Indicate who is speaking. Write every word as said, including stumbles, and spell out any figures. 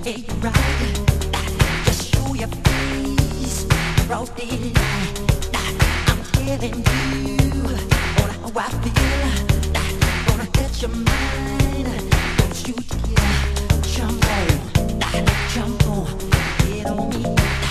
Speaker 1: ain't right. Just show your face, broad daylight. I'm telling you on how I feel. Gonna touch your mind. Don't you dare jump on, jump on, get on me.